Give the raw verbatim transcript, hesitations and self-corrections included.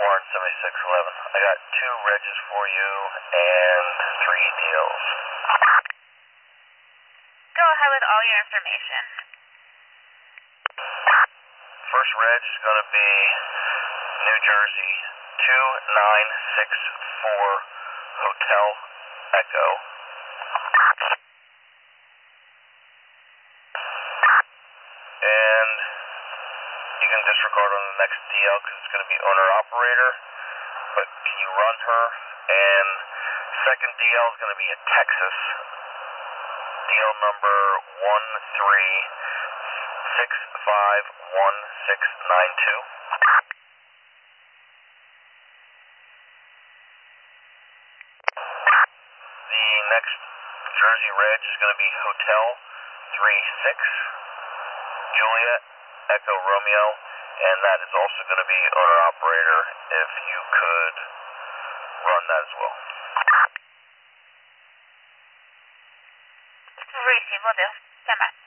Warren seventy-six eleven. I got two regs for you and three deals. Go ahead with all your information. First reg is going to be New Jersey two nine six four Hotel Echo. And you can disregard on the next D L because it's going to be owner-operator, but can you run her? And second D L is going to be in Texas, D L number one three six five one six nine two. The next Jersey reg is going to be Hotel three six Juliet Echo Romeo, and that is also going to be owner-operator if you could run that as well. Receive will do. Stand by.